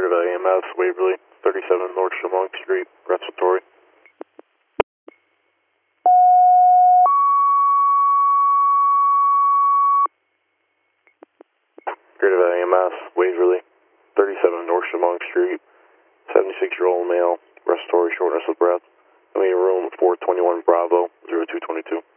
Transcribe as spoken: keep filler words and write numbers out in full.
Greater Valley E M S, Waverly, thirty-seven North Chemung Street, respiratory. Greater Valley E M S, Waverly, thirty-seven North Chemung Street, seventy-six-year-old male, respiratory shortness of breath. I'm in room four twenty-one Bravo, zero two two two.